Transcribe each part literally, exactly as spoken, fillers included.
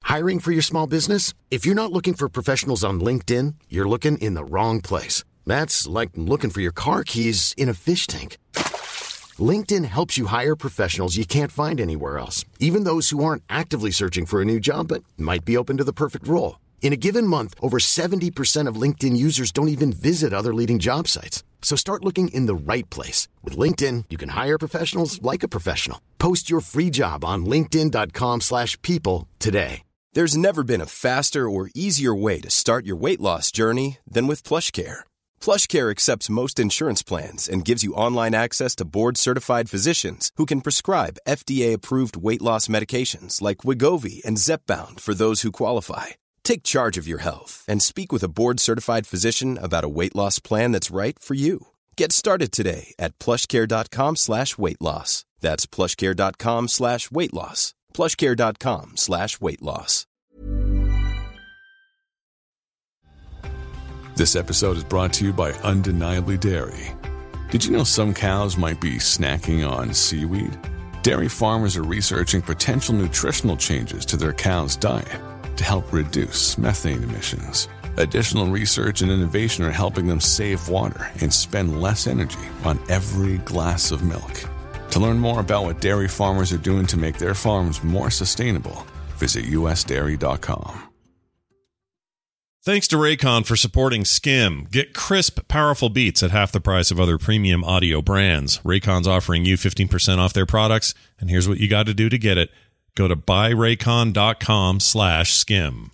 Hiring for your small business? If you're not looking for professionals on LinkedIn, you're looking in the wrong place. That's like looking for your car keys in a fish tank. LinkedIn helps you hire professionals you can't find anywhere else, even those who aren't actively searching for a new job but might be open to the perfect role. In a given month, over seventy percent of LinkedIn users don't even visit other leading job sites. So start looking in the right place. With LinkedIn, you can hire professionals like a professional. Post your free job on linkedin.com slash people today. There's never been a faster or easier way to start your weight loss journey than with PlushCare. PlushCare accepts most insurance plans and gives you online access to board-certified physicians who can prescribe F D A-approved weight loss medications like Wegovy and Zepbound for those who qualify. Take charge of your health and speak with a board-certified physician about a weight loss plan that's right for you. Get started today at plushcare.com slash weight loss. That's plushcare.com slash weight loss. plushcare.com slash weight loss. This episode is brought to you by Undeniably Dairy. Did you know some cows might be snacking on seaweed? Dairy farmers are researching potential nutritional changes to their cows' diet to help reduce methane emissions. Additional research and innovation are helping them save water and spend less energy on every glass of milk. To learn more about what dairy farmers are doing to make their farms more sustainable, visit u s dairy dot com. Thanks to Raycon for supporting Skim. Get crisp, powerful beats at half the price of other premium audio brands. Raycon's offering you fifteen percent off their products, and here's what you got to do to get it. Go to buyraycon.com slash skim.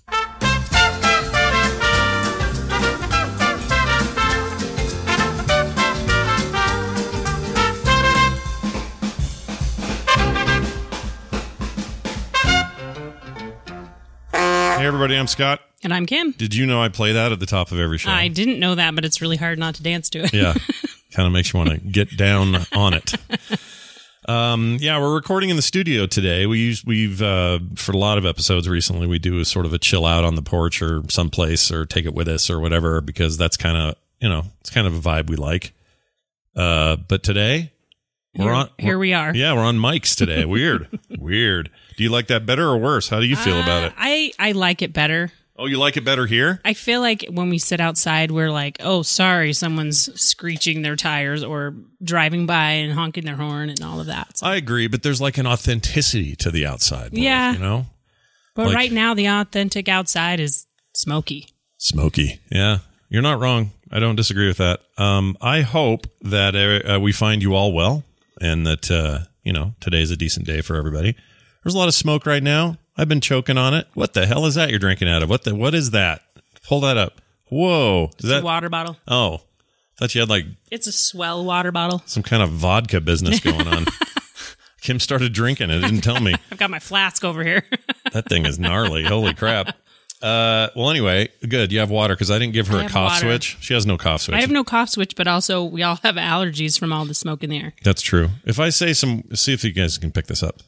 Hey, everybody, I'm Scott. And I'm Kim. Did you know I play that at the top of every show? I didn't know that, but it's really hard not to dance to it. Yeah, kind of makes you want to get down on it. Um, yeah, we're recording in the studio today. We use, we've, uh, for a lot of episodes recently, we do a sort of a chill out on the porch or someplace or take it with us or whatever, because that's kind of, you know, it's kind of a vibe we like. Uh, but today we're here, on, here we're, we are. Yeah, we're on mics today. Weird. Weird. Do you like that better or worse? How do you feel uh, about it? I, I like it better. Oh, you like it better here? I feel like when we sit outside, we're like, oh, sorry, someone's screeching their tires or driving by and honking their horn and all of that. So. I agree, but there's like an authenticity to the outside. World, yeah. You know? But like, right now, the authentic outside is smoky. Smoky. Yeah. You're not wrong. I don't disagree with that. Um, I hope that uh, we find you all well and that, uh, you know, today's a decent day for everybody. There's a lot of smoke right now. I've been choking on it. What the hell is that you're drinking out of? What the? What is that? Pull that up. Whoa. Is It's that a water bottle. Oh. Thought you had like It's a swell water bottle. some kind of vodka business going on. Kim started drinking it. Didn't tell me. I've got my flask over here. That thing is gnarly. Holy crap. Uh, well, anyway, good. You have water because I didn't give her I a have cough water. switch. She has no cough switch. I have no cough switch, but also we all have allergies from all the smoke in the air. That's true. If I say some, see if you guys can pick this up.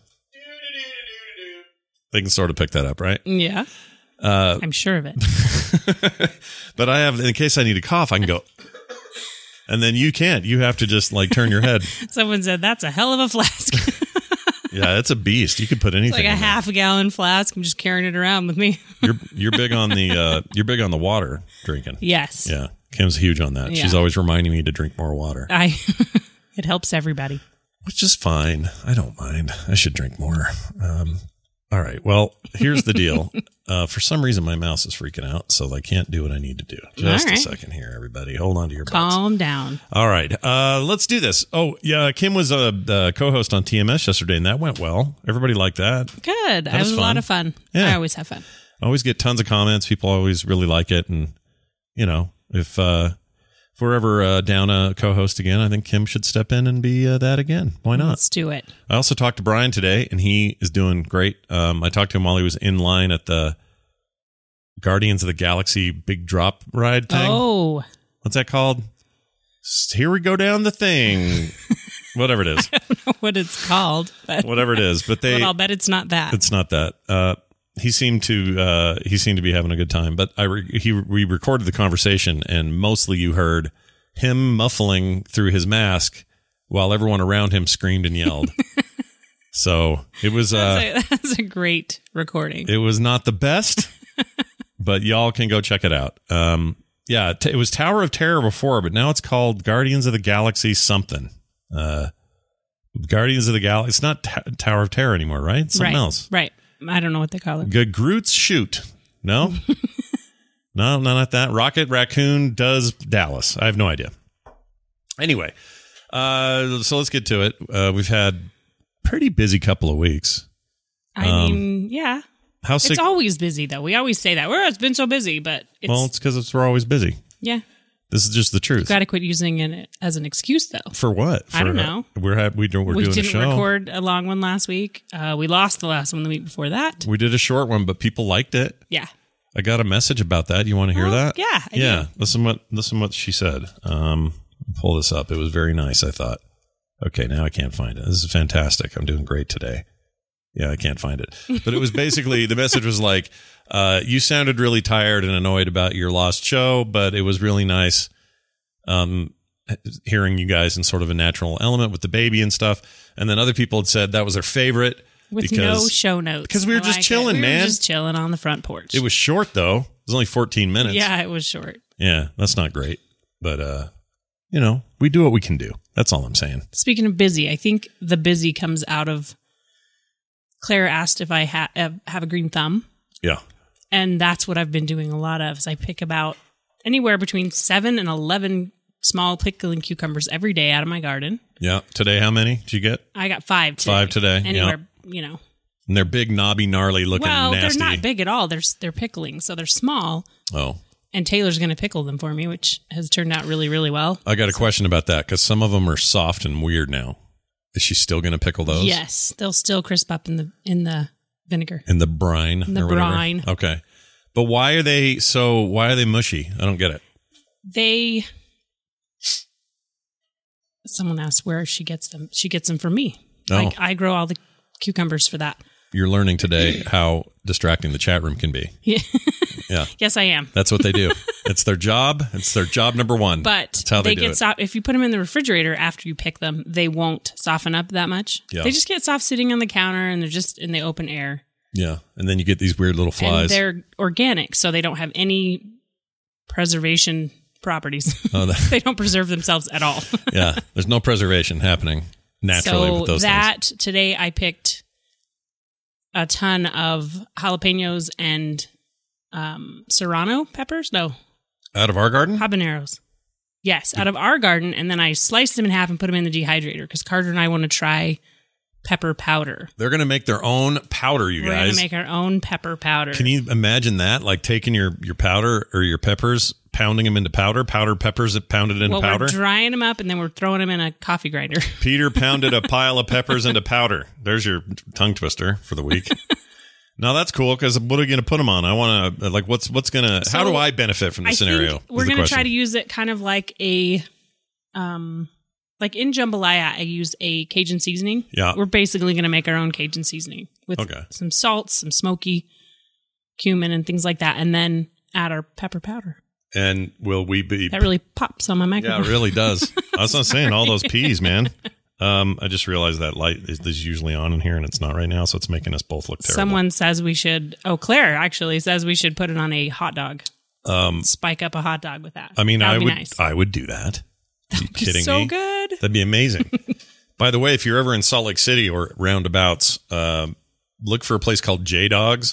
They can sort of pick that up, right? Yeah. Uh, I'm sure of it. But I have, in case I need a cough, I can go. And then you can't. You have to just like turn your head. Someone said, that's a hell of a flask. Yeah, it's a beast. You could put anything It's like a in half a gallon flask. I'm just carrying it around with me. there. You're you're big on the uh, you're big on the water drinking. Yes. Yeah, Kim's huge on that. Yeah. She's always reminding me to drink more water, I. It helps everybody. which is fine. I don't mind. I should drink more. Um, all right. Well, here's the deal. Uh, for some reason, my mouse is freaking out, so I can't do what I need to do. Just All right. a second here, everybody. Hold on to your butts. Calm down. All right. Uh, let's do this. Oh, yeah. Kim was a uh, co-host on T M S yesterday, and that went well. Everybody liked that. Good. That was was a fun. lot of fun. Yeah. I always have fun. I always get tons of comments. People always really like it. And, you know, if, uh, if we're ever uh, down a co-host again, I think Kim should step in and be uh, that again. Why not? Let's do it. I also talked to Brian today, and he is doing great. Um, I talked to him while he was in line at the Guardians of the Galaxy big drop ride thing. Oh. What's that called? S- Here we go down the thing. Whatever it is. I don't know what it's called. But Whatever it is. But they But I'll bet it's not that. It's not that. Uh, he seemed to uh, he seemed to be having a good time. But I re- he we recorded the conversation, and mostly you heard him muffling through his mask while everyone around him screamed and yelled. So it was. Uh, that's, a, that's a great recording. It was not the best, but y'all can go check it out. Um, yeah, t- it was Tower of Terror before, but now it's called Guardians of the Galaxy something. Uh, Guardians of the Galaxy. It's not t- Tower of Terror anymore, right? It's something right, else. Right. I don't know what they call it. G- Groot's shoot. No? no, not that. Rocket Raccoon does Dallas. I have no idea. Anyway, uh, so let's get to it. Uh, we've had pretty busy couple of weeks. I Um, mean, yeah. How sick? It's always busy, though. We always say that. Well, it's been so busy, but it's, Well, it's because we're always busy. yeah. This is just the truth. Got to quit using it as an excuse, though. For what? For, I don't know. Uh, we're ha- we do, we're we doing a didn't show. record a long one last week. Uh, we lost the last one the week before that. We did a short one, but people liked it. Yeah. I got a message about that. You want to hear Oh, that? yeah, I yeah. do. Listen what listen what she said. Um, pull this up. It was very nice. I thought. Okay, now I can't find it. This is fantastic. I'm doing great today. Yeah, I can't find it. But it was basically the message was like, uh, you sounded really tired and annoyed about your lost show, but it was really nice. Um, hearing you guys in sort of a natural element with the baby and stuff. And then other people had said that was their favorite. With because, no show notes. Because we were I just like chilling, it. We man. were just chilling on the front porch. It was short, though. It was only fourteen minutes. Yeah, it was short. Yeah, that's not great. But, uh, you know, we do what we can do. That's all I'm saying. Speaking of busy, I think the busy comes out of Claire asked if I ha- uh, have a green thumb. Yeah. And that's what I've been doing a lot of. Is I pick about anywhere between seven and eleven small pickling cucumbers every day out of my garden. Yeah. Today, how many did you get? I got five today. Five today, Anywhere, you know. And they're big, knobby, gnarly looking, Well, nasty. they're not big at all. They're they're pickling, so they're small. Oh. And Taylor's going to pickle them for me, which has turned out really, really well. I got a question about that because some of them are soft and weird now. Is she still going to pickle those? Yes, they'll still crisp up in the in the vinegar. In the brine? In the or whatever? brine. Okay. But why are they so, why are they mushy? I don't get it. They... Someone asked where she gets them. She gets them from me. Oh. Like, I grow all the cucumbers for that. You're learning today how distracting the chat room can be. Yeah. Yeah. Yes, I am. That's what they do. It's their job. It's their job number one. But That's how they, they, do get it. soft. If you put them in the refrigerator after you pick them, they won't soften up that much. Yeah. They just get soft sitting on the counter, and they're just in the open air. Yeah. And then you get these weird little And flies. they're organic, so they don't have any preservation properties. Oh, that- They don't preserve themselves at all. Yeah. There's no preservation happening naturally so with those that things. today I picked a ton of jalapenos and um, serrano peppers. No, Out of our garden? habaneros. Yes, out of our garden, and then I sliced them in half and put them in the dehydrator because Carter and I want to try pepper powder. They're going to make their own powder, you We're going guys. to make our own pepper powder. Can you imagine that? Like taking your, your powder or your peppers, pounding them into powder, powder peppers that pounded into well, powder. we're drying them up, and then we're throwing them in a coffee grinder. Peter pounded a pile of peppers into powder. There's your tongue twister for the week. No, that's cool because what are you going to put them on? I want to, like, what's what's going to, how So, do I benefit from the I scenario? think we're going to try to use it kind of like a, um, like in jambalaya, I use a Cajun seasoning. Yeah. We're basically going to make our own Cajun seasoning with Okay. some salt, some smoky cumin, and things like that, and then add our pepper powder. And will we be? That really pops on my Yeah, microphone. it really does. I was not saying all those peas, man. Um, I just realized that light is, is usually on in here and it's not right now, so it's making us both look terrible. Someone says we should. Oh, Claire actually says we should put it on a hot dog. Um, Spike up a hot dog with that. I mean, that I would would, be nice. I would do that. Are you kidding so me? good. That'd be amazing. By the way, if you're ever in Salt Lake City or roundabouts, uh, look for a place called J Dogs.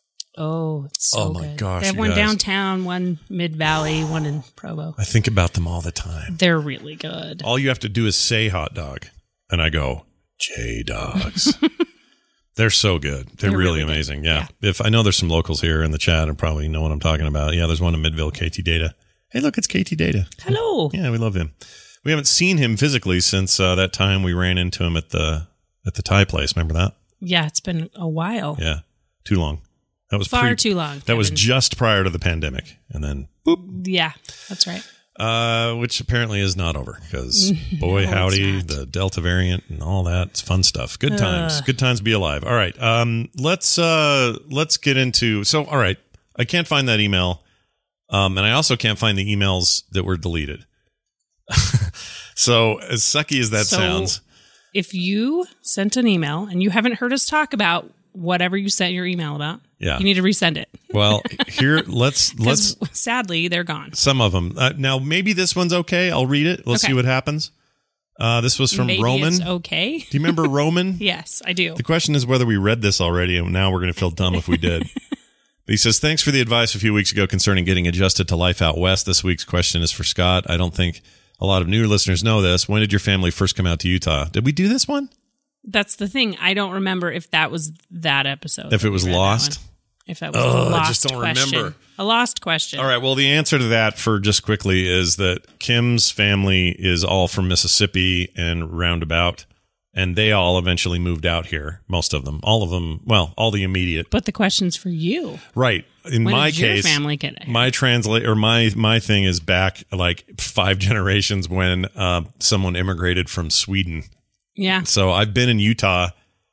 Oh, it's so Oh my good. gosh, They have you one guys. downtown, one mid valley, one in Provo. I think about them all the time. They're really good. All you have to do is say hot dog, and I go J Dogs. They're so good. They're, They're really, really good. amazing. Yeah. If I know there's some locals here in the chat and probably know what I'm talking about. Yeah, there's one in Midville, K T Data. Hey, look, it's K T Data. Hello. Yeah, we love him. We haven't seen him physically since uh, that time we ran into him at the at the Thai place. Remember that? Yeah, it's been a while. Yeah, too long. That was Far pre- too long. That was Kevin. just prior to the pandemic, and then boop. Yeah, that's right. Uh, which apparently is not over because boy No, howdy, it's not. the Delta variant and all that. It's fun stuff. Good times. Good times to be alive. All right. Um, let's uh, let's get into. So, all right, I can't find that email, um, and I also can't find the emails that were deleted. So, as sucky as that So- sounds, if you sent an email and you haven't heard us talk about whatever you sent your email about, Yeah. you need to resend it. Well, here, let's, let's, sadly, they're gone. some of them. Uh, now, maybe this one's okay. I'll read it. Let's Okay. see what happens. Uh, this was from Maybe Roman. it's okay. Do you remember Roman? Yes, I do. The question is whether we read this already, and now we're going to feel dumb if we did. He says, thanks for the advice a few weeks ago concerning getting adjusted to life out west. This week's question is for Scott. I don't think a lot of new listeners know this. When did your family first come out to Utah? Did we do this one? That's the thing. I don't remember if that was that episode. If that it was we read that lost? one. If that was Oh, a I lost just don't question. remember. A lost question. All right. Well, the answer to that, for just quickly, is that Kim's family is all from Mississippi and roundabout, and they all eventually moved out here. Most of them, all of them. Well, all the immediate. But the question's for you. Right. In When my did your case, family get it? my translate or my my thing is back like five generations when uh, someone immigrated from Sweden. Yeah. So I've been in Utah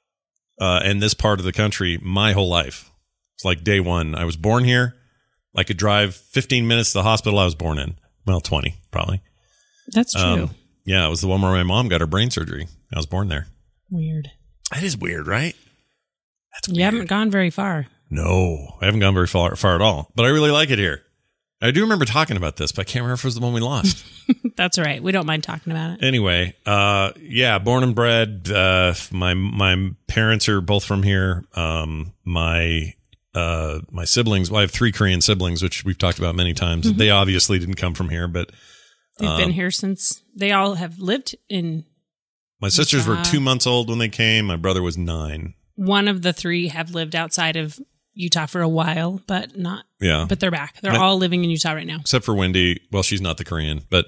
uh, and this part of the country my whole life. It's like day one. I was born here. I could drive fifteen minutes to the hospital I was born in. Well, twenty probably. That's true. Um, yeah, it was the one where my mom got her brain surgery. I was born there. Weird. That is weird, right? That's weird. You haven't gone very far. No, I haven't gone very far, far at all. But I really like it here. I do remember talking about this, but I can't remember if it was the one we lost. That's all right. We don't mind talking about it. Anyway, uh, yeah, born and bred. Uh, my my parents are both from here. Um, my uh, my siblings. Well, I have three Korean siblings, which we've talked about many times. Mm-hmm. They obviously didn't come from here, but they've um, been here since they all have lived in. My sisters Utah. were two months old when they came. My brother was nine. One of the three have lived outside of Utah for a while, but not. Yeah, but they're back. They're I, all living in Utah right now, except for Wendy. Well, she's not the Korean, but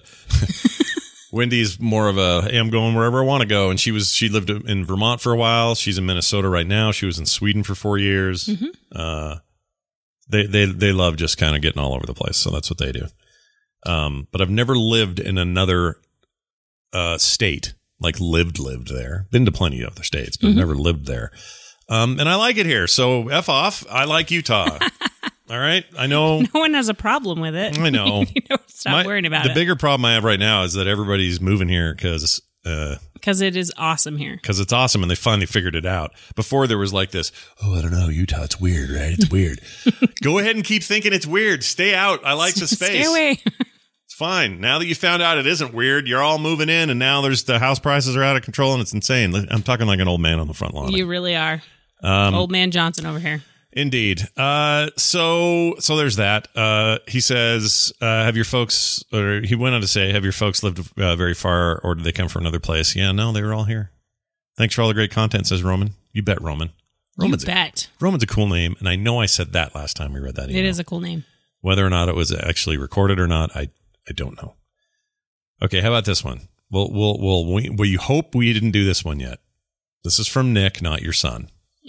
Wendy's more of a hey, I'm going wherever I want to go. And she was she lived in Vermont for a while. She's in Minnesota right now. She was in Sweden for four years. Mm-hmm. Uh, they they they love just kind of getting all over the place. So that's what they do. Um, but I've never lived in another uh, state, like lived lived there. Been to plenty of other states, but mm-hmm. never lived there. Um, and I like it here. So F off. I like Utah. All right. I know. No one has a problem with it. I know. You know, stop My, worrying about the it. The bigger problem I have right now is that everybody's moving here because uh, because it is awesome here. Because it's awesome and they finally figured it out. Before there was like this, oh, I don't know, Utah, it's weird, right? It's weird. Go ahead and keep thinking it's weird. Stay out. I like the space. Stay away. It's fine. Now that you found out it isn't weird, you're all moving in and now there's the house prices are out of control and it's insane. I'm talking like an old man on the front lawn. You really are. Um, Old man Johnson over here. Indeed. Uh, so, so there's that. Uh, he says, uh, have your folks, or he went on to say, have your folks lived uh, very far or did they come from another place? Yeah, no, they were all here. Thanks for all the great content, says Roman. You bet, Roman. Roman's you bet. A, Roman's a cool name. And I know I said that last time we read that email. It is a cool name. Whether or not it was actually recorded or not, I, I don't know. Okay. How about this one? We'll, we'll, we'll, we, well, you hope we didn't do this one yet. This is from Nick, not your son.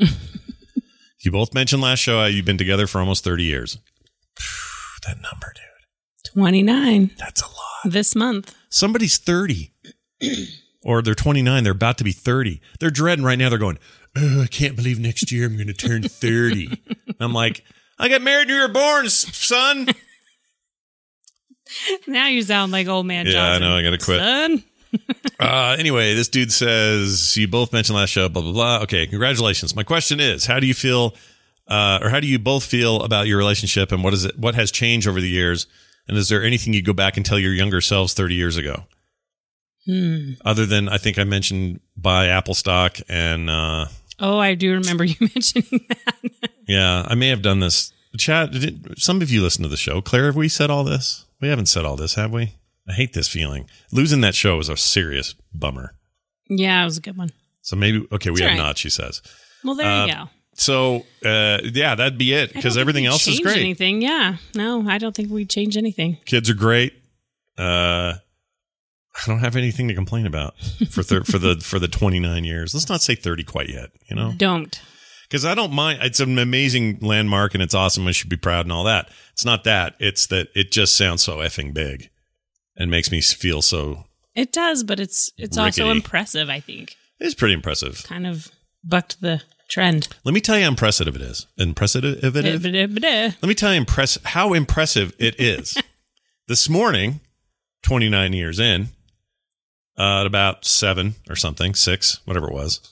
You both mentioned last show how you've been together for almost thirty years. That number, dude. twenty-nine. That's a lot. This month. Somebody's thirty. Or they're twenty-nine. They're about to be thirty. They're dreading right now. They're going, oh, I can't believe next year I'm going to turn thirty. And I'm like, I got married when you were born, son. Now you sound like old man yeah, Johnson. I know. I got to quit. Son. uh, anyway, this dude says, you both mentioned last show, blah, blah, blah. Okay, congratulations. My question is, how do you feel, uh, or how do you both feel about your relationship and what is it, what has changed over the years? And is there anything you go back and tell your younger selves thirty years ago? Hmm. Other than, I think I mentioned buy Apple stock and, uh, oh, I do remember you mentioning that. Yeah, I may have done this. Chat, did, some of you listen to the show. Claire, have we said all this? We haven't said all this, have we? I hate this feeling. Losing that show was a serious bummer. Yeah, it was a good one. So maybe, okay, we it's have right. not, she says. Well, there uh, you go. So, uh, yeah, that'd be it because everything else is great. Anything? Yeah. No, I don't think we'd change anything. Kids are great. Uh, I don't have anything to complain about for thir- for the for the twenty-nine years. Let's not say thirty quite yet, you know? Don't. Because I don't mind. It's an amazing landmark and it's awesome. I should be proud and all that. It's not that. It's that it just sounds so effing big and makes me feel so. It does, but it's it's rickety. also impressive, I think. It's pretty impressive. Kind of bucked the trend. Let me tell you how impressive it is. Impressive it is? Let me tell you impress- how impressive it is. This morning, twenty-nine years in, uh, at about seven or something, six, whatever it was,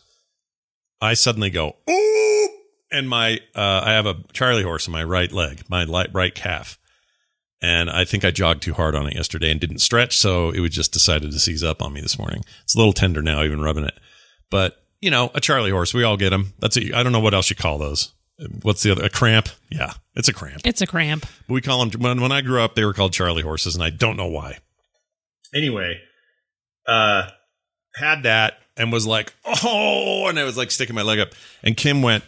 I suddenly go, ooh, and my uh, I have a Charlie horse in my right leg, my light, right calf. And I think I jogged too hard on it yesterday and didn't stretch, so it was just decided to seize up on me this morning. It's a little tender now, even rubbing it. But, you know, a Charlie horse, we all get them. That's a, I don't know what else you call those. What's the other? A cramp? Yeah, it's a cramp. It's a cramp. But we call them, when, when I grew up, they were called Charlie horses, and I don't know why. Anyway, uh, had that and was like, oh, and I was like sticking my leg up. And Kim went,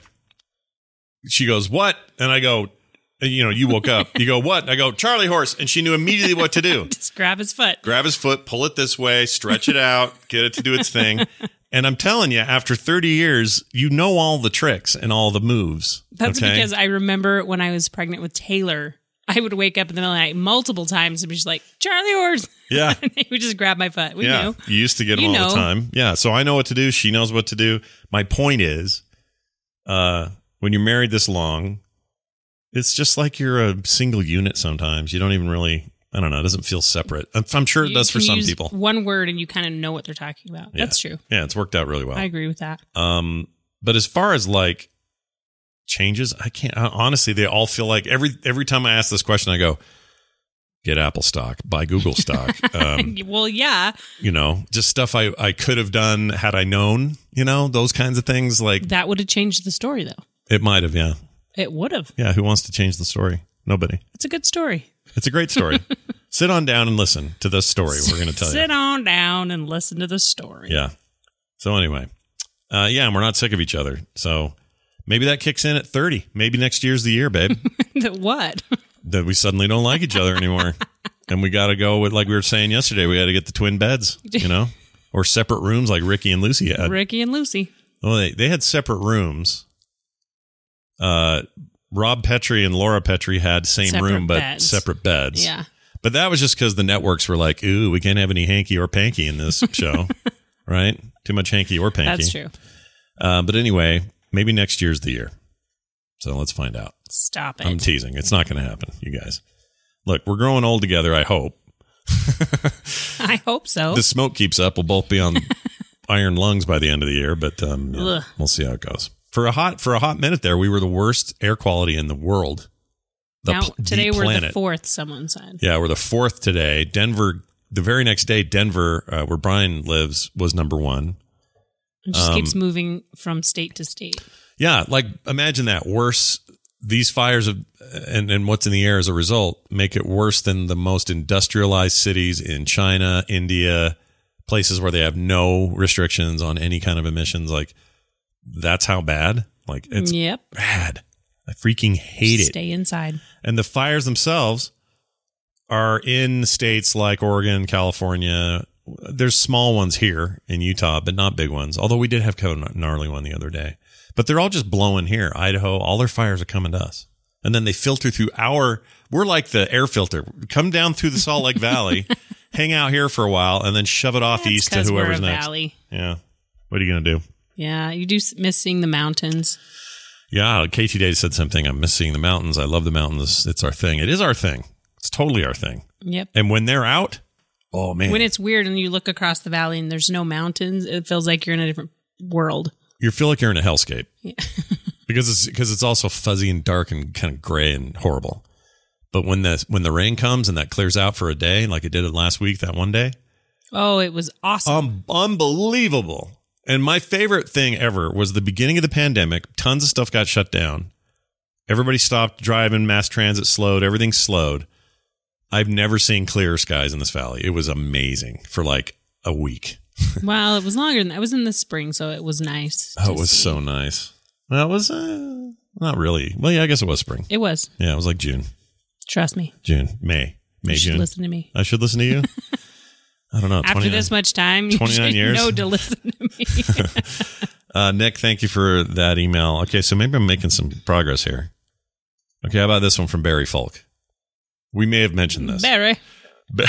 she goes, what? And I go, you know, you woke up. You go, what? I go, Charlie horse. And she knew immediately what to do. Just grab his foot. Grab his foot, pull it this way, stretch it out, get it to do its thing. And I'm telling you, after thirty years, you know all the tricks and all the moves. That's okay? because I remember when I was pregnant with Taylor, I would wake up in the middle of the night multiple times and be just like, Charlie horse. Yeah. And they would just grab my foot. We yeah. knew. You used to get them You all know. the time. Yeah. So I know what to do. She knows what to do. My point is, uh, when you're married this long, it's just like you're a single unit sometimes. You don't even really, I don't know, it doesn't feel separate. I'm, I'm sure it You does for can some use people. One word and you kind of know what they're talking about. Yeah. That's true. Yeah, it's worked out really well. I agree with that. Um, but as far as like changes, I can't, I, honestly, they all feel like every, every time I ask this question, I go, get Apple stock, buy Google stock. Um, Well, yeah, you know, just stuff I, I could have done had I known, you know, those kinds of things. Like that would have changed the story, though. it might have. Yeah. It would have. Yeah. Who wants to change the story? Nobody. It's a good story. It's a great story. Sit on down and listen to this story we're going to tell Sit you. on down and listen to the story. Yeah. So anyway, uh, yeah, and we're not sick of each other. So maybe that kicks in at thirty. Maybe next year's the year, babe, What? that we suddenly don't like each other anymore. And we got to go with, like we were saying yesterday, we got to get the twin beds, you know, or separate rooms like Ricky and Lucy had. Ricky and Lucy. Well, they, they had separate rooms. Uh, Rob Petrie and Laura Petrie had same Separate room, but beds. separate beds. Yeah. But that was just because the networks were like, ooh, we can't have any hanky or panky in this show, right? Too much hanky or panky. That's true. Uh, but anyway, maybe next year's the year. So let's find out. Stop it. I'm teasing. It's not going to happen, you guys. Look, we're growing old together, I hope. I hope so. The smoke keeps up. We'll both be on iron lungs by the end of the year, but um, yeah, Ugh. we'll see how it goes. For a hot for a hot minute there, we were the worst air quality in the world. The now, pl- the today we're planet. the fourth, someone said. Yeah, we're the fourth today. Denver, the very next day, Denver, uh, where Brian lives, was number one. It just Um, keeps moving from state to state. Yeah, like imagine that. Worse, these fires of, and, and what's in the air as a result make it worse than the most industrialized cities in China, India, places where they have no restrictions on any kind of emissions. Like, that's how bad. Like, it's Yep. bad. I freaking hate it. Stay inside. And the fires themselves are in states like Oregon, California. There's small ones here in Utah, but not big ones. Although we did have kind of a gnarly one the other day. But they're all just blowing here. Idaho, all their fires are coming to us. And then they filter through our, we're like the air filter. Come down through the Salt Lake Valley, hang out here for a while, and then shove it off That's east to 'cause whoever's we're a next. valley. Yeah. What are you going to do? Yeah, you do s- miss seeing the mountains. Yeah, K T Day said something. I'm missing the mountains. I love the mountains. It's our thing. It is our thing. It's totally our thing. Yep. And when they're out, oh man, When it's weird and you look across the valley and there's no mountains, it feels like you're in a different world. you feel like you're in a hellscape. Yeah. because it's because it's also fuzzy and dark and kind of gray and horrible. But when the when the rain comes and that clears out for a day, like it did it last week, that one day, Oh, it was awesome. um, unbelievable. And my favorite thing ever was the beginning of the pandemic. Tons of stuff got shut down. Everybody stopped driving. Mass transit slowed. Everything slowed. I've never seen clearer skies in this valley. It was amazing for like a week. Well, it was longer than that. It was in the spring, so it was nice. Oh, to it was see. so nice. Well, it was uh, not really. Well, yeah, I guess it was spring. It was. Yeah, it was like June, Trust me. June, May, May, You should June. listen to me. I should listen to you. I don't know. After twenty-nine this much time, you twenty-nine should years? know to listen to me. Uh, Nick, thank you for that email. Okay, so maybe I'm making some progress here. Okay, how about this one from Barry Folk? We may have mentioned this. Barry. Ba-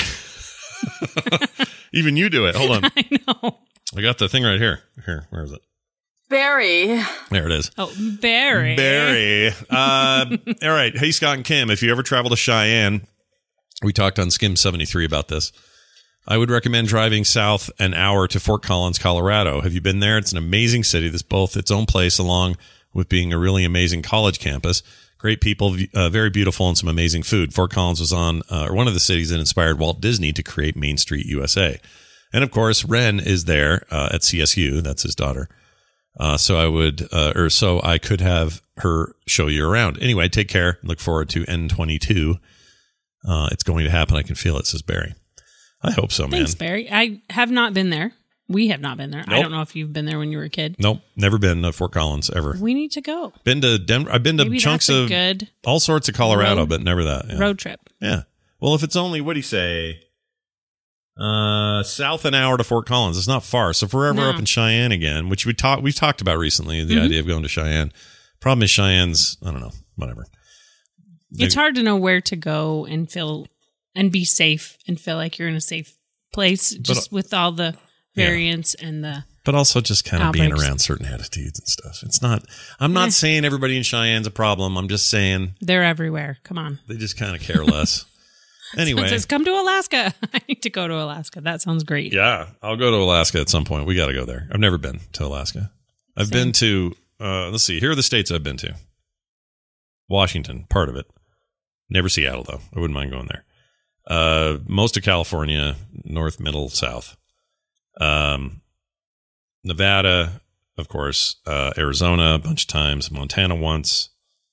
Even you do it. Hold on. I know. I got the thing right here. Here, where is it? Barry. There it is. Oh, Barry. Barry. Uh, all right. Hey, Scott and Kim, if you ever travel to Cheyenne, we talked on Skim seventy-three about this. I would recommend driving south an hour to Fort Collins, Colorado. Have you been there? It's an amazing city that's both its own place along with being a really amazing college campus. Great people, uh, very beautiful, and some amazing food. Fort Collins was on uh, one of the cities that inspired Walt Disney to create Main Street U S A. And, of course, Ren is there uh, at C S U. That's his daughter. Uh, so I would, uh, or so I could have her show you around. Anyway, take care. Look forward to N twenty-two. Uh, it's going to happen. I can feel it, says Barry. I hope so, man. Thanks, Barry. I have not been there. We have not been there. Nope. I don't know if you've been there when you were a kid. Nope, never been to Fort Collins ever. We need to go. Been to Denver. I've been to Maybe chunks that's a of good all sorts of Colorado, road, but never that. Yeah. Road trip. Yeah. Well, if it's only, what do you say? Uh, south an hour to Fort Collins. It's not far. So if we're ever No. up in Cheyenne again, which we talked, we've talked about recently, the Mm-hmm. idea of going to Cheyenne. Problem is Cheyenne's, I don't know, whatever. It's They- hard to know where to go and feel and be safe and feel like you're in a safe place just with all the variants and the But also just kind of being outbreaks. around certain attitudes and stuff. It's not, I'm not Eh. saying everybody in Cheyenne's a problem. I'm just saying they're everywhere. Come on. they just kind of care less. Anyway. It says, come to Alaska. I need to go to Alaska. That sounds great. Yeah, I'll go to Alaska at some point. We got to go there. I've never been to Alaska. I've Same. been to, uh, let's see, here are the states I've been to. Washington, part of it. Never Seattle, though. I wouldn't mind going there. Uh, most of California, north, middle, south. Um, Nevada, of course. Uh, Arizona, a bunch of times. Montana once.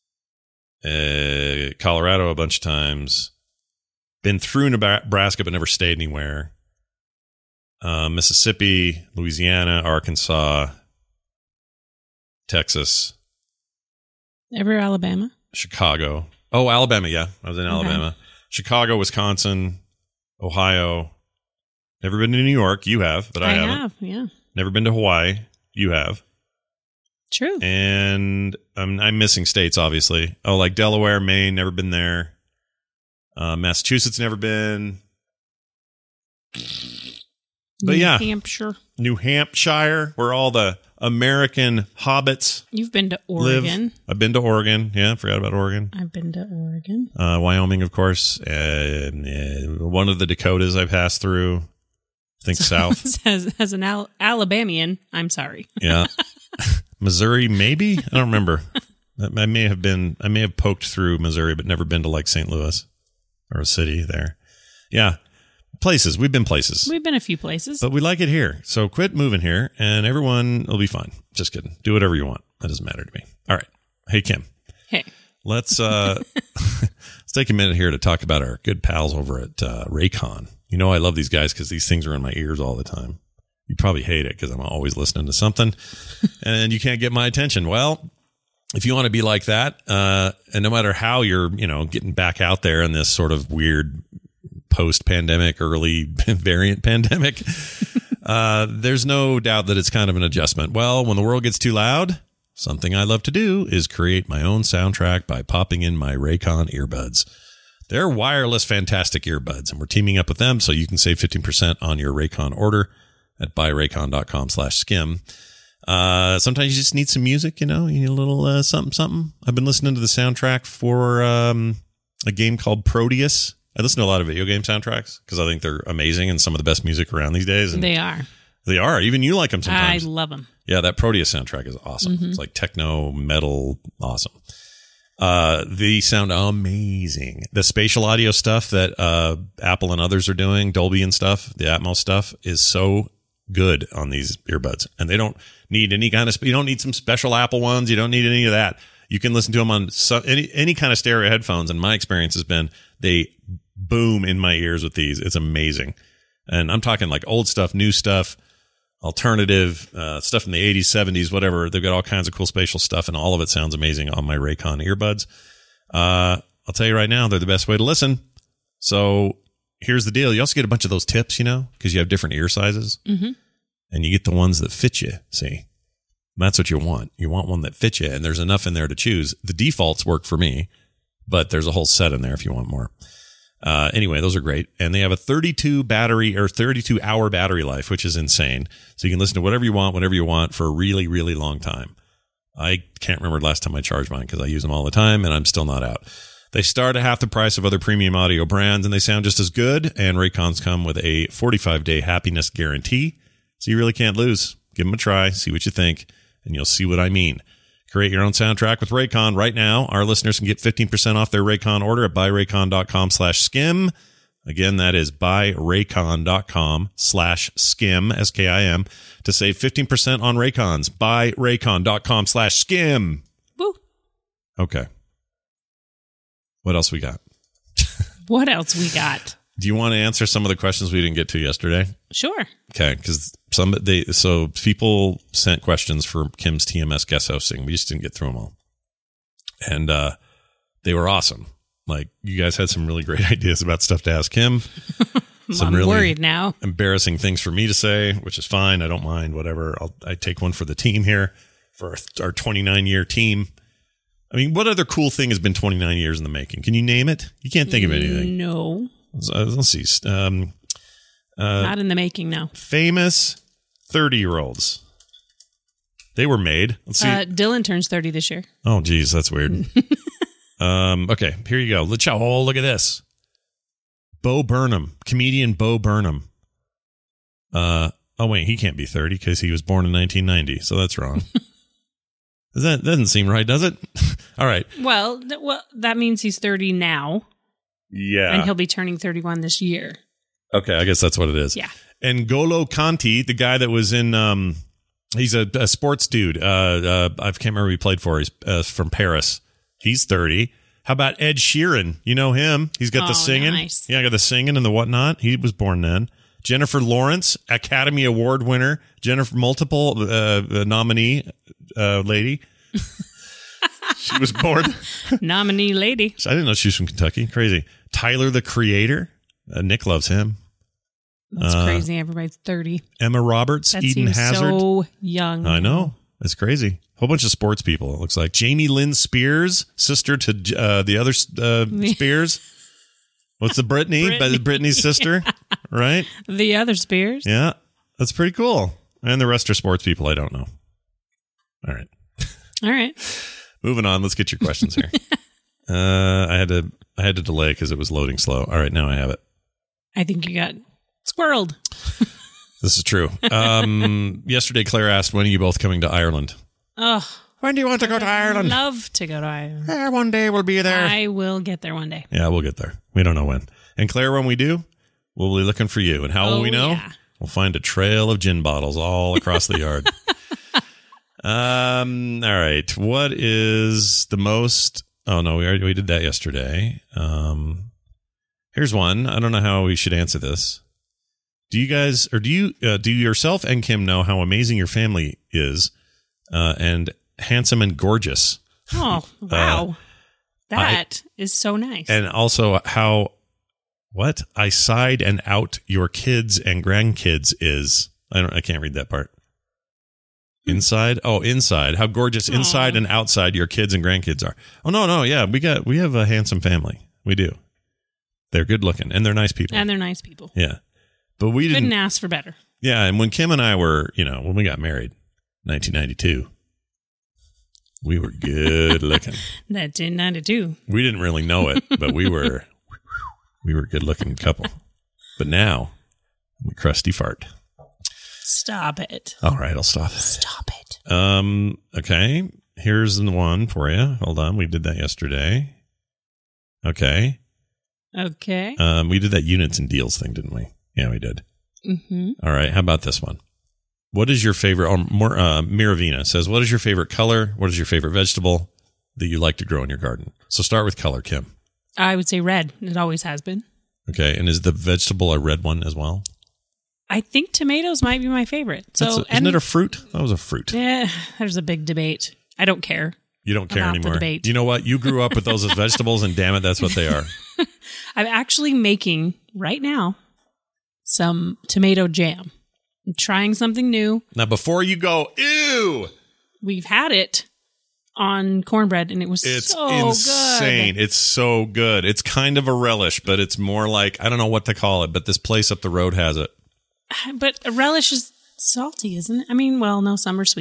Uh, Colorado, a bunch of times. Been through Nebraska, but never stayed anywhere. Uh, Mississippi, Louisiana, Arkansas, Texas, Ever Alabama? Chicago. Oh, Alabama, yeah. I was in Alabama. Chicago, Wisconsin, Ohio. Never been to New York. You have, but I, I haven't. have, yeah. Never been to Hawaii. You have. True. And I'm, I'm missing states, obviously. Oh, like Delaware, Maine, never been there. Uh, Massachusetts, never been. But New yeah, Hampshire. New Hampshire, where all the American hobbits You've been to live. Oregon. I've been to Oregon. Yeah, forgot about Oregon. I've been to Oregon. Uh, Wyoming, of course. Uh, uh, one of the Dakotas I passed through. I think south. as, as an Al- Alabamian, I'm sorry. Yeah. Missouri, maybe? I don't remember. I may have been, I may have poked through Missouri, but never been to like Saint Louis or a city there. Yeah. Places. We've been places. We've been a few places. But we like it here. So quit moving here and everyone will be fine. Just kidding. Do whatever you want. That doesn't matter to me. All right. Hey, Kim. Hey. Let's uh, let's take a minute here to talk about our good pals over at uh, Raycon. You know I love these guys because these things are in my ears all the time. You probably hate it because I'm always listening to something and you can't get my attention. Well, if you want to be like that, uh, and no matter how you're, you know, getting back out there in this sort of weird post-pandemic, early variant pandemic, uh, there's no doubt that it's kind of an adjustment. Well, when the world gets too loud, something I love to do is create my own soundtrack by popping in my Raycon earbuds. They're wireless, fantastic earbuds, and we're teaming up with them so you can save fifteen percent on your Raycon order at buyraycon.com slash skim. Uh, sometimes you just need some music, you know, you need a little uh, something, something. I've been listening to the soundtrack for um, a game called Proteus. I listen to a lot of video game soundtracks because I think they're amazing and some of the best music around these days. And They are. They are. Even you like them sometimes. I love them. Yeah, that Proteus soundtrack is awesome. Mm-hmm. It's like techno, metal, awesome. Uh, they sound amazing. The spatial audio stuff that uh, Apple and others are doing, Dolby and stuff, the Atmos stuff, is so good on these earbuds. And they don't need any kind of, you don't need some special Apple ones. You don't need any of that. You can listen to them on so, any any kind of stereo headphones. And my experience has been they boom in my ears with these. It's amazing. And I'm talking like old stuff, new stuff, alternative uh, stuff in the eighties, seventies, whatever. They've got all kinds of cool spatial stuff, and all of it sounds amazing on my Raycon earbuds. Uh, I'll tell you right now, they're the best way to listen. So here's the deal. You also get a bunch of those tips, you know, because you have different ear sizes. Mm-hmm. And you get the ones that fit you, see. That's what you want. You want one that fits you, and there's enough in there to choose. The defaults work for me, but there's a whole set in there if you want more. Uh, anyway, those are great. And they have a thirty-two battery or thirty-two hour battery life, which is insane. So you can listen to whatever you want, whenever you want for a really, really long time. I can't remember the last time I charged mine because I use them all the time and I'm still not out. They start at half the price of other premium audio brands, and they sound just as good. And Raycons come with a forty-five day happiness guarantee, so you really can't lose. Give them a try, see what you think, and you'll see what I mean. Create your own soundtrack with Raycon right now. Our listeners can get fifteen percent off their Raycon order at buyraycon.com slash skim. Again, that is buyraycon.com slash skim, S K I M, to save fifteen percent on Raycons. Buyraycon.com slash skim. Woo. Okay. What else we got? What else we got? Do you want to answer some of the questions we didn't get to yesterday? Sure. Okay, because some they so people sent questions for Kim's T M S guest hosting. We just didn't get through them all, and uh, they were awesome. Like, you guys had some really great ideas about stuff to ask Kim. Some I'm really worried now. Embarrassing things for me to say, which is fine. I don't mind. Whatever. I'll I take one for the team here, for our, our twenty-nine year team. I mean, what other cool thing has been twenty-nine years in the making? Can you name it? You can't think of anything. No. Let's, uh, let's see. Um, uh, Not in the making, no. Famous thirty-year-olds. They were made. Let's see. Uh, Dylan turns thirty this year. Oh, geez, that's weird. um, okay, here you go. Let's oh, look at this. Bo Burnham, comedian Bo Burnham. Uh, oh wait, he can't be thirty because he was born in nineteen ninety, so that's wrong. That doesn't seem right, does it? All right. Well, th- well, that means he's thirty now, Yeah. and he'll be turning thirty-one this year. Okay, I guess that's what it is. Yeah. And Golo Conti, the guy that was in, um, he's a, a sports dude. Uh, uh, I can't remember who he played for. He's uh, from Paris. He's thirty. How about Ed Sheeran? You know him. He's got Oh, the singing. nice. Yeah, got the singing and the whatnot. He was born then. Jennifer Lawrence, Academy Award winner. Jennifer, multiple uh, nominee uh, lady. She was born. Nominee lady. I didn't know she was from Kentucky. Crazy. Tyler, the Creator. Uh, Nick loves him. That's Uh, crazy. Everybody's thirty. Emma Roberts, That Eden seems Hazard. so young. I know. It's crazy. Whole bunch of sports people, it looks like. Jamie Lynn Spears, sister to uh, the other uh, Spears. What's the Britney? Britney. Britney's sister, right? The other Spears. Yeah. That's pretty cool. And the rest are sports people. I don't know. All right. All right. Moving on. Let's get your questions here. uh, I had to I had to delay because it was loading slow. All right. Now I have it. I think you got squirreled. This is true. Um, yesterday, Claire asked, when are you both coming to Ireland? Oh, When do you want to go to Ireland? love to go to Ireland. Eh, one day we'll be there. I will get there one day. Yeah, we'll get there. We don't know when. And Claire, when we do, we'll be looking for you. And how will Oh, we know? yeah. We'll find a trail of gin bottles all across the yard. Um. All right. What is the most? Oh no, we already we did that yesterday. Um. Here's one. I don't know how we should answer this. Do you guys, or do you, uh, do yourself and Kim know how amazing your family is, uh, and handsome and gorgeous, Oh, wow. That is so nice. and also how what I side and out your kids and grandkids is. I don't. I can't read that part. Inside? Oh, inside. How gorgeous inside Aw. and outside your kids and grandkids are. Oh no, no, yeah, we got we have a handsome family. We do. They're good looking and they're nice people. and they're nice people. Yeah, but we didn't. Couldn't ask for better. Yeah, and when Kim and I were, you know, when we got married, nineteen ninety-two, we were good looking. nineteen ninety-two. We didn't really know it, but we were we were a good looking couple. But now, we crusty fart. Stop it. All right, I'll stop. Stop it. Um. Okay. Here's the one for you. Hold on. We did that yesterday. Okay. Okay. Um. We did that units and deals thing, didn't we? Yeah, we did. Mm-hmm. All right. How about this one? What is your favorite? Or more, uh, Miravina says, "What is your favorite color? What is your favorite vegetable that you like to grow in your garden?" So start with color, Kim. I would say red. It always has been. Okay. And is the vegetable a red one as well? I think tomatoes might be my favorite. So, That's a, isn't and, it a fruit? That was a fruit. Yeah, there's a big debate. I don't care. You don't care about the anymore. debate. You know what? You grew up with those as vegetables, and damn it, that's what they are. I'm actually making right now some tomato jam. I'm trying something new. Now, before you go, ew, We've had it on cornbread, and it was it's so insane. good. It's so good. It's kind of a relish, but it's more like, I don't know what to call it, but this place up the road has it. But a relish is salty, isn't it? I mean, well, no, some are sweet.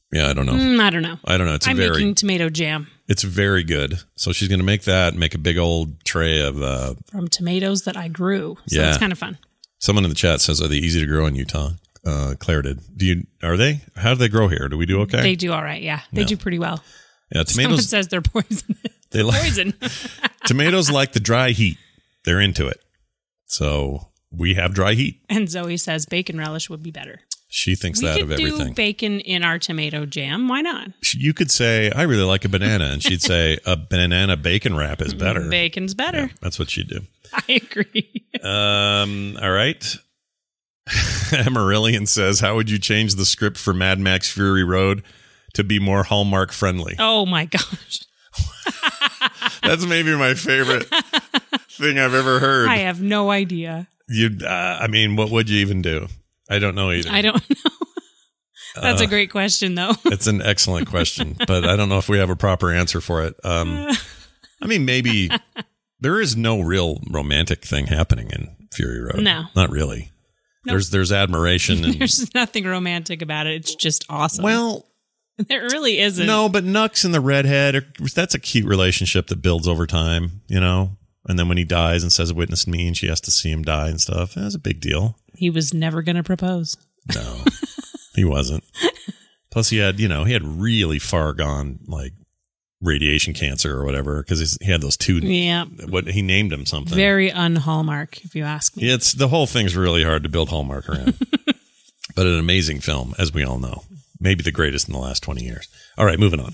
Yeah, I don't know. Mm, I don't know. I don't know. It's a I'm very, making tomato jam it's very good. So she's going to make that, make a big old tray of, uh, from tomatoes that I grew. So Yeah. it's kind of fun. someone in the chat says, are they easy to grow in Utah? Uh, Claire did. Do you, are they? How do they grow here? Do we do okay? They do all right. Yeah. They Yeah. do pretty well. yeah, Someone tomatoes, says they're poison. they like, poison. tomatoes like the dry heat. They're into it. So we have dry heat. And Zoe says bacon relish would be better. She thinks We that could of do everything. bacon in our tomato jam. Why not? You could say, I really like a banana. And she'd say, a banana bacon wrap is better. Bacon's better. Yeah, that's what she'd do. I agree. Um, all right. Amarillion says, how would you change the script for Mad Max Fury Road to be more Hallmark friendly? Oh my gosh. That's maybe my favorite thing I've ever heard. I have no idea. You, uh, I mean, what would you even do? I don't know either. I don't know. That's a great question, though. It's an excellent question, but I don't know if we have a proper answer for it. Um, I mean, maybe there is no real romantic thing happening in Fury Road. No. Not really. Nope. There's there's admiration. And, There's nothing romantic about it. It's just awesome. well, there really isn't. no, but Nux and the redhead, are, that's a cute relationship that builds over time, you know? And then when he dies and says, witness me, and she has to see him die and stuff, that's a big deal. He was never going to propose. No, he wasn't. Plus, he had, you know, he had really far gone, like, radiation cancer or whatever, because he had those two. Yeah. What he named him something. Very un-Hallmark, if you ask me. It's the whole thing's really hard to build Hallmark around. But an amazing film, as we all know. Maybe the greatest in the last twenty years. All right, moving on.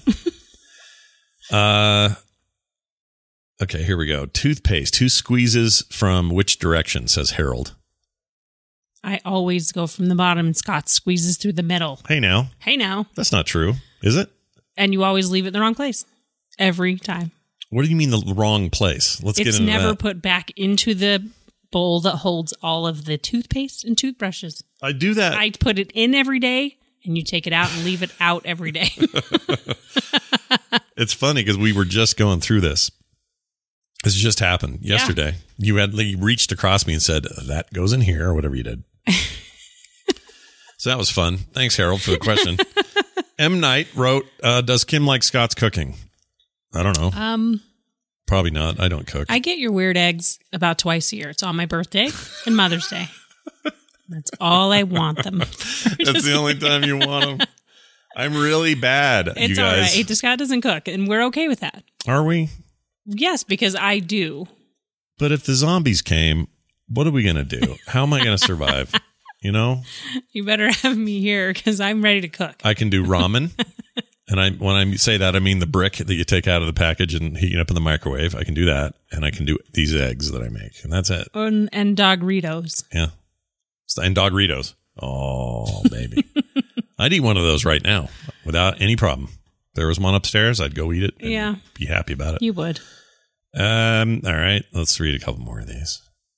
uh, okay, here we go. Toothpaste. Two squeezes from which direction, says Harold. I always go from the bottom and Scott squeezes through the middle. Hey, now. Hey, now. That's not true, is it? And you always leave it in the wrong place. Every time. What do you mean the wrong place? Let's It's get into never that. put back into the bowl that holds all of the toothpaste and toothbrushes. I do that. I put it in every day, and you take it out and leave it out every day. It's funny because we were just going through this. This just happened yesterday. You had you reached across me and said, that goes in here, or whatever you did. So that was fun. Thanks, Harold, for the question. M. Knight wrote, uh, does Kim like Scott's cooking? I don't know. Um, Probably not. I don't cook. I get your weird eggs about twice a year. It's on my birthday and Mother's Day. That's all I want them. That's the only time you want them. I'm really bad, you It's all guys. right. Scott doesn't cook, and we're okay with that. Are we? Yes, because I do. But if the zombies came, what are we going to do? How am I going to survive? You know? You better have me here because I'm ready to cook. I can do ramen. And I when I say that, I mean the brick that you take out of the package and heat it up in the microwave. I can do that. And I can do these eggs that I make. And that's it. And, and Dogritos. Yeah. And Dogritos. Oh, baby. I'd eat one of those right now without any problem. If there was one upstairs, I'd go eat it and Yeah. be happy about it. You would. Um. All right. Let's read a couple more of these.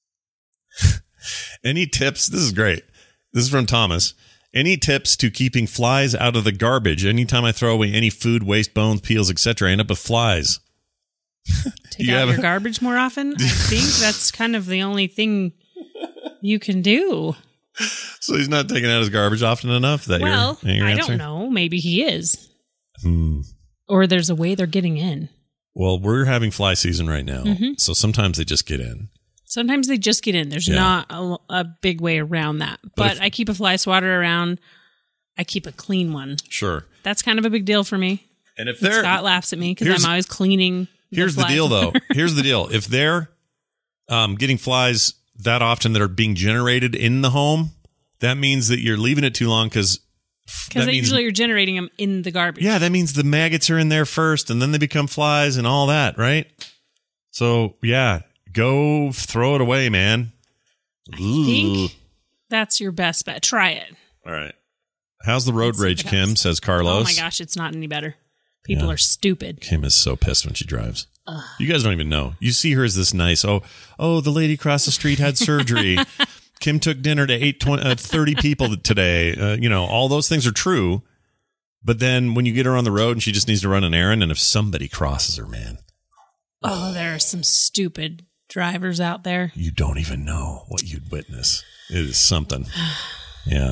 Any tips? This is great. This is from Thomas. Any tips to keeping flies out of the garbage? Anytime I throw away any food, waste, bones, peels, et cetera, I end up with flies. Take You out have your a- garbage more often. I think that's kind of the only thing you can do. So he's not taking out his garbage often enough? Is that Well, your, your I answer? don't know. Maybe he is. Hmm. Or there's a way they're getting in. Well, we're having fly season right now. Mm-hmm. So sometimes they just get in. Sometimes they just get in. There's Yeah. not a, a big way around that. But, But if- I keep a fly swatter around. I keep a clean one. Sure. That's kind of a big deal for me. And if And they're... Scott laughs at me because Here's- I'm always cleaning. Here's the, fly deal, though. swatter. Here's the deal. If they're um, getting flies that often that are being generated in the home, that means that you're leaving it too long because Because usually you're generating them in the garbage. yeah, that means the maggots are in there first, and then they become flies and all that, right? So yeah, go throw it away, man. I think that's your best bet. Try it. All right. How's the road Let's see rage, if it Kim? helps. Says Carlos. Oh my gosh, it's not any better. People Yeah. are stupid. Kim is so pissed when she drives. You guys don't even know. You see her as this nice. Oh, oh, the lady across the street had surgery. Kim took dinner to eight, twenty, uh, thirty people today. Uh, you know, all those things are true. But then when you get her on the road and she just needs to run an errand, and if somebody crosses her, man, Oh, there are some stupid drivers out there. you don't even know what you'd witness. It is something. Yeah.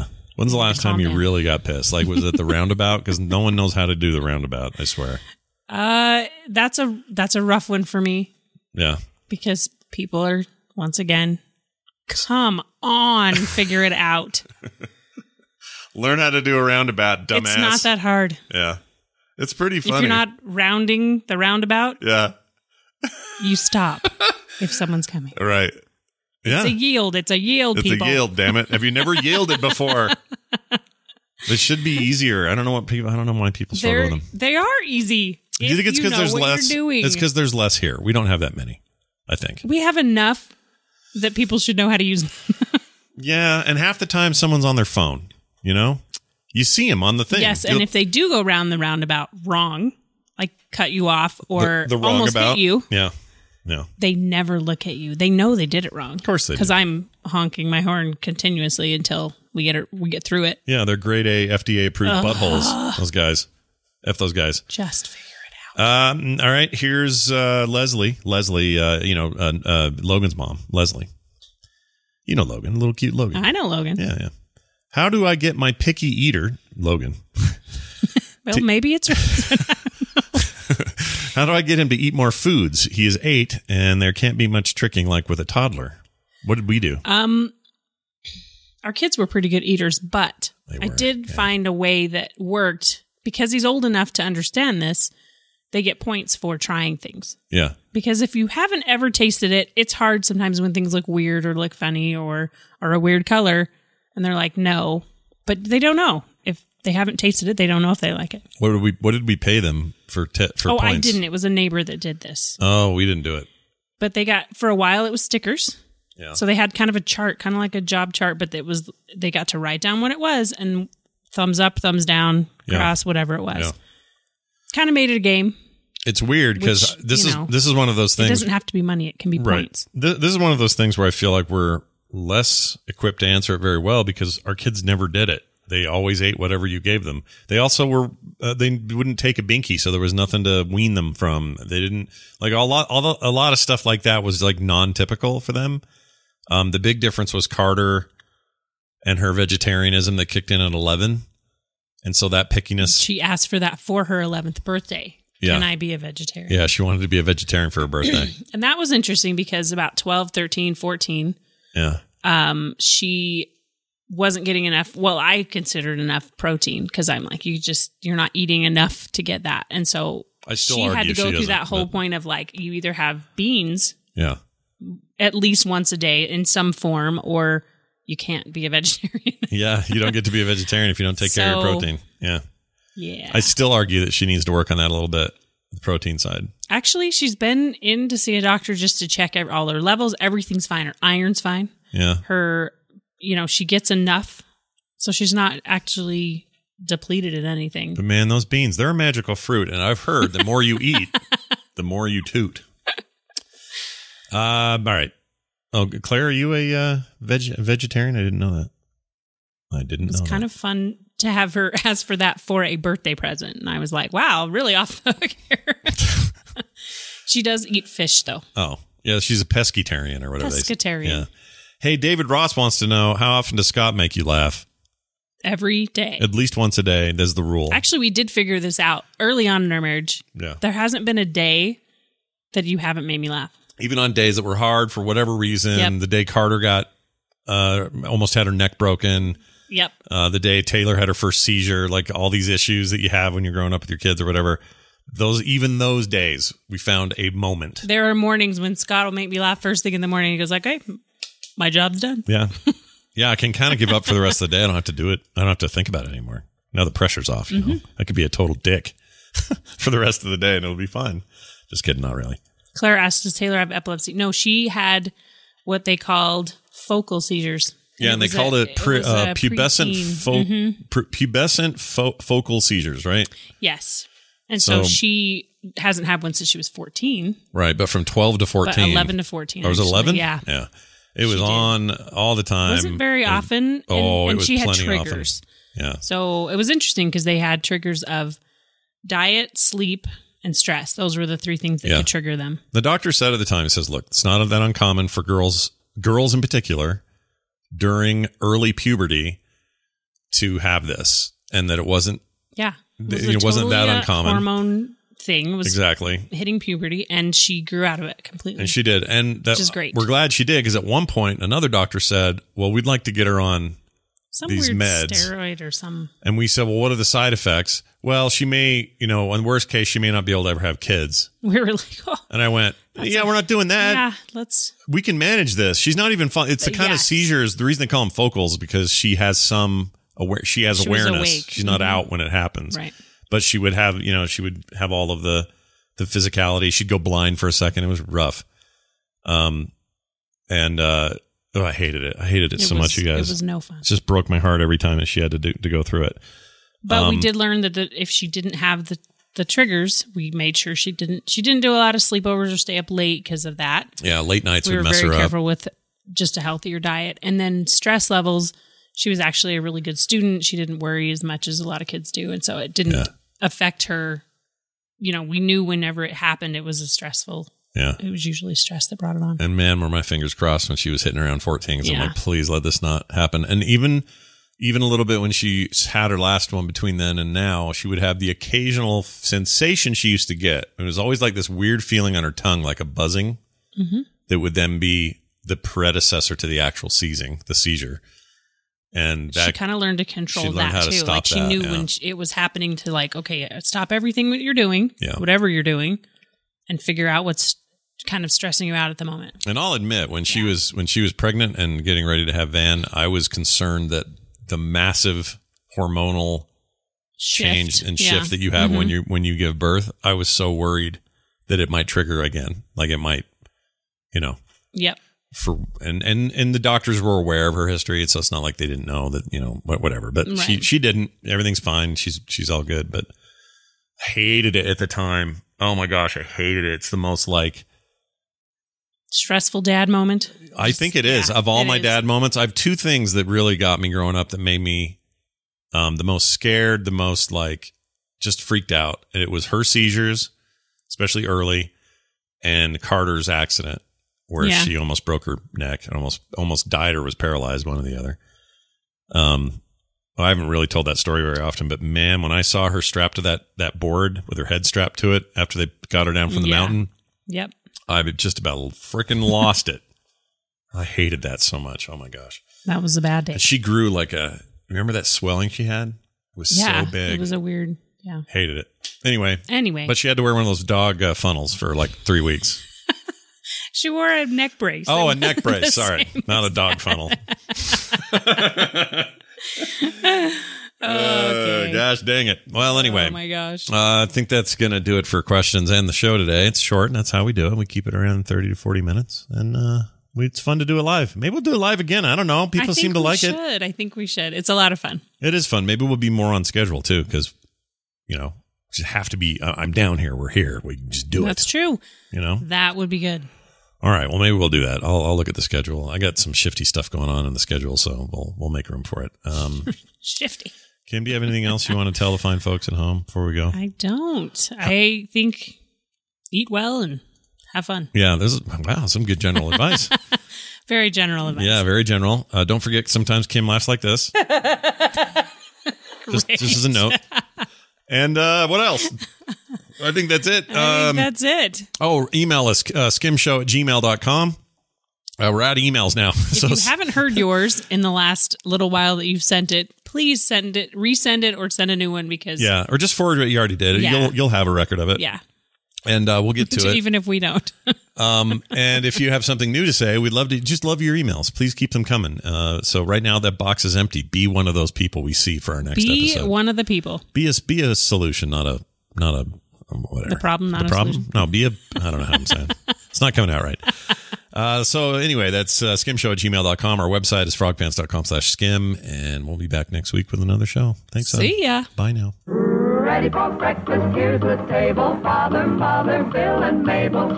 When's the last time Calm you down. really got pissed? Like, was it the roundabout? Because no one knows how to do the roundabout, I swear. Uh, that's a that's a rough one for me Yeah. because people are, once again, come on, figure it out. Learn how to do a roundabout, dumbass. It's not that hard. Yeah. It's pretty funny. If you're not rounding the roundabout, Yeah. you stop if someone's coming. Right. Yeah. It's a yield. It's a yield, It's people. a yield, damn it. Have you never yielded before? This should be easier. I don't know what people, I don't know why people struggle They're, with them. they are easy. Do you think it's because there's what less? You're doing. It's because there's less here. We don't have that many, I think. We have enough that people should know how to use them. Yeah. And half the time someone's on their phone, you know? You see them on the thing. Yes, and You'll- if they do go round the roundabout wrong, like cut you off or the, the wrong almost about, hit you, Yeah. Yeah. they never look at you. They know they did it wrong. Of course they do. Because I'm honking my horn continuously until we get it, we get through it. Yeah. They're grade A, F D A approved buttholes. Those guys. F those guys. Just figure it out. Um, all right. Here's uh, Leslie. Leslie, uh, you know, uh, uh, Logan's mom. Leslie. You know Logan. Little cute Logan. I know, Logan. Yeah, yeah. How do I get my picky eater, Logan? Well, maybe it's How do I get him to eat more foods? He is eight, and there can't be much tricking like with a toddler. What did we do? Um, our kids were pretty good eaters, but They I were, did yeah. find a way that worked because he's old enough to understand this. They get points for trying things. Yeah. Because if you haven't ever tasted it, it's hard sometimes when things look weird or look funny or or a weird color, and they're like, no, but they don't know. If they haven't tasted it, they don't know if they like it. What did we What did we pay them for te- for oh, points? I didn't. It was a neighbor that did this. Oh, we didn't do it. But they got, for a while, it was stickers. Yeah. So they had kind of a chart, kind of like a job chart, but it was, they got to write down what it was and thumbs up, thumbs down, Yeah. cross, whatever it was. Yeah. Kind of made it a game. It's weird because Which, this you is know, this is one of those It things. doesn't have to be money. It can be Right. points. Th- This is one of those things where I feel like we're less equipped to answer it very well because our kids never did it. They always ate whatever you gave them. They also were uh, they wouldn't take a binky, so there was nothing to wean them from. They didn't like a lot. All the, a lot of stuff like that was like non-typical for them. Um, the big difference was Carter and her vegetarianism that kicked in at eleven, and so that pickiness. She asked for that for her eleventh birthday. Yeah. Can I be a vegetarian? Yeah, she wanted to be a vegetarian for her birthday. And that was interesting because about twelve, thirteen, fourteen, Yeah, um, she wasn't getting enough. Well, I considered enough protein because I'm like, you just, you're not eating enough to get that. And so I still she had argue to go she through doesn't, that whole but- point of like, you either have beans yeah. at least once a day in some form, or you can't be a vegetarian. Yeah, you don't get to be a vegetarian if you don't take care of your So- protein. Yeah. Yeah. I still argue that she needs to work on that a little bit, the protein side. Actually, she's been in to see a doctor just to check ev- all her levels. Everything's fine. Her iron's fine. Yeah. Her, you know, she gets enough. So she's not actually depleted in anything. But man, those beans, they're a magical fruit. And I've heard the more you eat, the more you toot. Uh, all right. Oh, Claire, are you a uh, veg- vegetarian? I didn't know that. I didn't It was know kind that. of fun to have her ask for that for a birthday present. And I was like, wow, really off the hook here. She does eat fish, though. Oh, yeah, she's a pescatarian or whatever they say. Pescatarian. Yeah. Hey, David Ross wants to know, how often does Scott make you laugh? Every day. At least once a day. That's the rule. Actually, we did figure this out early on in our marriage. Yeah. There hasn't been a day that you haven't made me laugh. Even on days that were hard for whatever reason, Yep. the day Carter got uh, almost had her neck broken, Yep. uh, the day Taylor had her first seizure, like all these issues that you have when you're growing up with your kids or whatever. Those even those days, we found a moment. There are mornings when Scott will make me laugh first thing in the morning. He goes like, "Hey, my job's done." Yeah, yeah. I can kind of give up for the rest of the day. I don't have to do it. I don't have to think about it anymore. Now the pressure's off. You know, I could be a total dick for the rest of the day, and it'll be fine. Just kidding, not really. Claire asked, "Does Taylor have epilepsy?" No, she had what they called focal seizures. Yeah, and they was called a- it, pre, was uh, a pubescent preteen. fo- pr- pubescent fo- focal seizures, right? Yes. And so, So- she hasn't had one since she was fourteen, Right, but from twelve to but fourteen, eleven to fourteen. Or was it actually. eleven? Yeah. yeah. It was She did. on all the time. Wasn't very And- often. And, Oh, it and was she had plenty triggers. often. Yeah, So it was interesting because they had triggers of diet, sleep, and stress. Those were the three things that Yeah. could trigger them. the doctor said at the time, he says, "Look, it's not that uncommon for girls, girls in particular, during early puberty, to have this, and that it wasn't. Yeah, it, was it wasn't totally that uncommon. Hormone thing. It was exactly hitting puberty, and she grew out of it completely. And she did, and that, which is great. We're glad she did, because at one point another doctor said, "Well, we'd like to get her on some these weird meds, steroid or some." And we said, "Well, what are the side effects?" Well, she may, you know, in worst case, she may not be able to ever have kids. We were like, "Oh." And I went, "Yeah, a, we're not doing that. Yeah, let's. We can manage this. She's not even fun. It's the kind yes. of seizures. The reason they call them focals is because she has some aware. She has She was awareness. awake. She's not Mhm. out when it happens, Right. But she would have, you know, she would have all of the the physicality. She'd go blind for a second. It was rough. Um, and uh, oh, I hated it. I hated it, It so was, much, you guys. It was no fun. It just broke my heart every time that she had to do, to go through it. But um, we did learn that the, if she didn't have the, the triggers, we made sure she didn't. She didn't do a lot of sleepovers or stay up late because of that. Yeah, late nights we would were mess very her careful up. with just a healthier diet, and then stress levels. She was actually a really good student. She didn't worry as much as a lot of kids do, and so it didn't Yeah. affect her. You know, we knew whenever it happened, it was a stressful. Yeah. It was usually stress that brought it on. And man, were my fingers crossed when she was hitting around fourteen. 'Cause I'm Yeah. like, please let this not happen. And even, even a little bit when she had her last one between then and now, she would have the occasional sensation she used to get. It was always like this weird feeling on her tongue, like a buzzing Mm-hmm. that would then be the predecessor to the actual seizing, the seizure. And that She kind of learned to control she learned that how to too. stop Like she that, knew yeah. when she, it was happening to like, okay, stop everything that you're doing, Yeah. whatever you're doing, and figure out what's kind of stressing you out at the moment. And I'll admit, when she was when she was pregnant and getting ready to have Van, I was concerned that the massive hormonal Shift. change and Yeah. shift that you have Mhm. when you when you give birth, I was so worried that it might trigger again. Like it might, you know. Yep. For and and and the doctors were aware of her history, so it's not like they didn't know that, you know, whatever. But she Right. she didn't. Everything's fine. She's she's all good. But I hated it at the time. Oh my gosh, I hated it. It's the most like Stressful dad moment. I Just- think it is. yeah, Of all it my is. dad moments, I have two things that really got me growing up that made me um, the most scared, the most like just freaked out. And it was her seizures, especially early, and Carter's accident where Yeah. she almost broke her neck and almost almost died or was paralyzed, one or the other. Um, I haven't really told that story very often, but man, when I saw her strapped to that that board with her head strapped to it after they got her down from the Yeah. mountain, Yep. I just about freaking lost it. I hated that so much. Oh my gosh. That was a bad day. And she grew like a, remember that swelling she had? It was yeah. so big. It was a weird, yeah. Hated it. Anyway. Anyway. But she had to wear one of those dog uh, funnels for like three weeks. She wore a neck brace. Oh, That a neck was brace. the Sorry. same Not a as dog that. funnel. Okay. Uh, gosh dang it. Well, anyway. Oh my gosh. Uh, I think that's going to do it for questions and the show today. It's short, and that's how we do it. We keep it around thirty to forty minutes, and uh, we, it's fun to do it live. Maybe we'll do it live again. I don't know. People I seem think to we like should. it. I think we should. It's a lot of fun. It is fun. Maybe we'll be more on schedule, too, because, you know, we just have to be. Uh, I'm down here. We're here. We can just do That's it. true. You know? That would be good. All right. Well, maybe we'll do that. I'll, I'll look at the schedule. I got some shifty stuff going on in the schedule, so we'll we'll make room for it. Um, Shifty. Kim, do you have anything else you want to tell the fine folks at home before we go? I don't. I think eat well and have fun. Yeah, this is wow, some good general advice. Very general advice. Yeah, very general. Uh, don't forget, sometimes Kim laughs like this. just, just as a note. And uh, what else? I think that's it. I Um, think that's it. oh, email us, uh, skimshow at gmail dot com. Uh, we're out of emails now. If so you haven't heard yours in the last little while that you've sent it, please send it, resend it, or send a new one because yeah, or just forward what you already did. Yeah. You'll you'll have a record of it. yeah, And uh, we'll get to it. even if we don't. Um, and if you have something new to say, we'd love to just love your emails. Please keep them coming. Uh, so right now that box is empty. Be one of those people we see for our next Be episode. one of the people. Be a be a solution, not a not a um, whatever. The problem, not the a problem. solution. No, be a. I don't know how I'm saying. It's not coming out right. Uh, so anyway, that's uh, skimshow at gmail dot com. Our website is frogpants dot com slash skim, and we'll be back next week with another show. Thanks. son. See ya. Bye now. Ready for breakfast, here's the table. Father, Mother, Bill, and Mabel.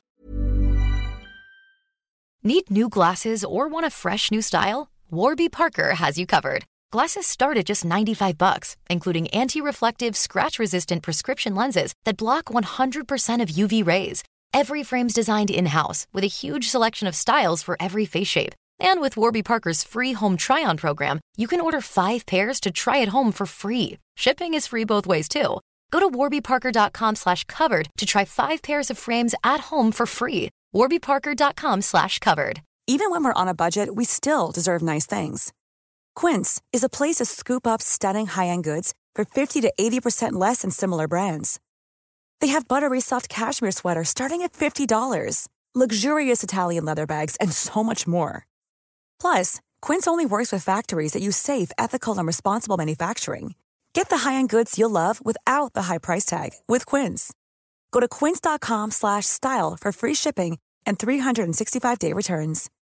Need new glasses or want a fresh new style? Warby Parker has you covered. Glasses start at just ninety-five bucks, including anti-reflective, scratch-resistant prescription lenses that block one hundred percent of U V rays. Every frame's designed in-house with a huge selection of styles for every face shape. And with Warby Parker's free home try-on program, you can order five pairs to try at home for free. Shipping is free both ways, too. Go to warbyparker.com slash covered to try five pairs of frames at home for free. warbyparker.com slash covered. Even when we're on a budget, we still deserve nice things. Quince is a place to scoop up stunning high-end goods for fifty to eighty percent less than similar brands. They have buttery soft cashmere sweaters starting at fifty dollars, luxurious Italian leather bags, and so much more. Plus, Quince only works with factories that use safe, ethical, and responsible manufacturing. Get the high-end goods you'll love without the high price tag with Quince. Go to quince.com slash style for free shipping and three sixty-five day returns.